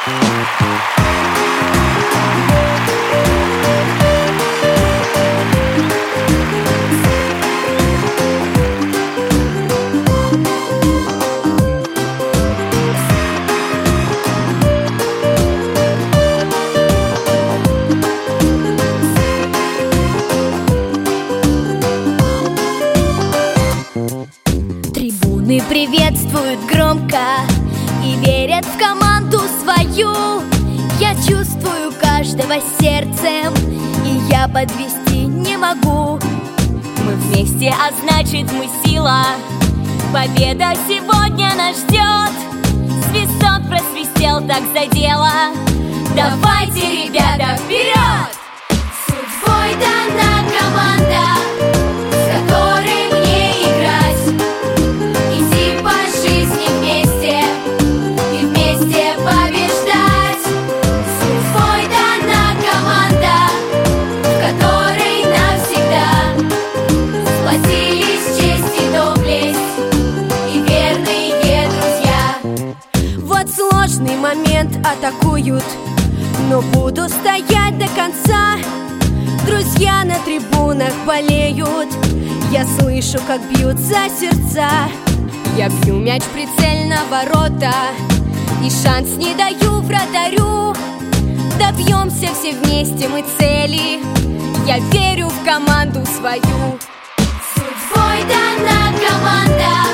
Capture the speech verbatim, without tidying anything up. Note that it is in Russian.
Трибуны приветствуют громко и верят в команду свою. Я чувствую каждого сердцем, и я подвести не могу. Мы вместе, а значит мы сила. Победа сегодня нас ждет. Свисток просвистел, так задело. Давайте, ребята, вперед! Судьбой дана команда, с которой мне играть. Идти по жизни вместе и вместе побеждать. Судьбой дана команда, в которой навсегда сплотились честь и доблесть и верные друзья. Вот сложный момент, атакуют, но буду стоять до конца. Друзья на трибунах болеют, я слышу, как бьются сердца. Я бью мяч прицельно в ворота и шанс не даю вратарю. Добьемся все вместе мы цели, я верю в команду свою. Судьбой дана команда,